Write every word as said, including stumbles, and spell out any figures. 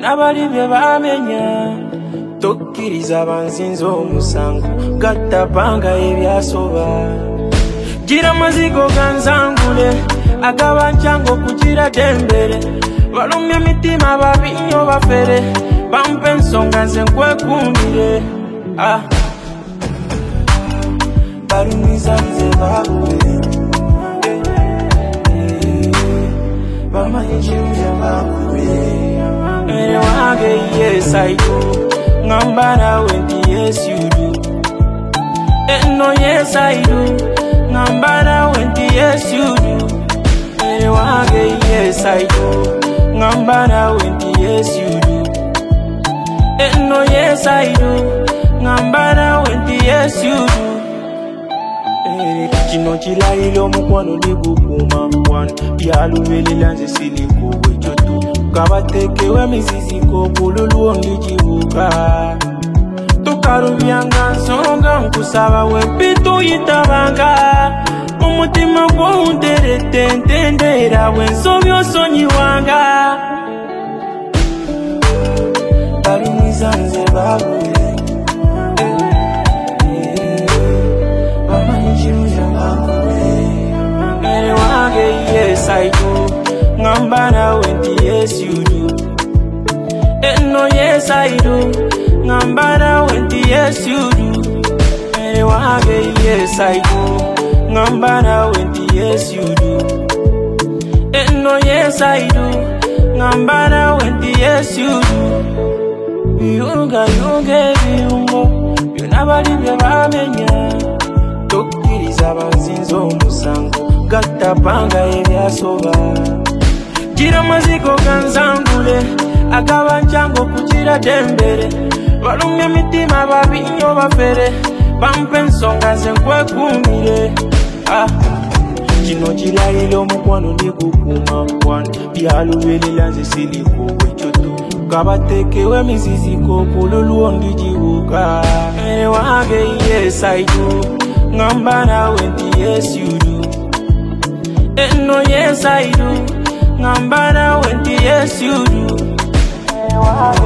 Nabali bye bamenya tokkiriza banzinzo omusango gattapanga ebyasoba gira mazigo ganzangule agaba nchango kugira dembere balumya mitima babinyo bafere bampe ensonga nze nkwekumire ah barumiza nze babule bamanyikiruya babule ere wange yes I do ngambara wendi yes you do eh no yes I do ngambara wendi yes you do ere wange yes I do ngambara wendi yes you do eh no yes I do ngambara wendi yes you do eh kino kilayilo mukwano ligukuma mwana byalubelera nze silikuwe kyotu kabatekewe miziziko bululu ongijibuka tukarubyanga nsonga nkusaba wempitu yitabanga umutima gwo underete ntendera wensobyo sonyiwanga barumiza nze babule bamanyikiruya babule ere wange yes I do ngambara wendi yes you do eh no yes I do ngambara wendi yes you do ere wange yes I do ngambara wendi yes you do eh no yes I do ngambara wendi yes you do biyunga yunge biyungo byonabali bye bamenya tokkiriza banzinzo omusango gattapanga ebyasoba gira mazigo ganzangule agaba nchango kugira dembere balumya mitima babinyo bafere bampe ensonga nze nkwekumire ah kino kilayilo mukwano ligukuma mwana byalubelera nze silikuwe kyotu kabatekewe miziziko bululu ongijibuka ere wange yes I do ngambara wendi yes you do eh no yes I do ngambara wendi yes you do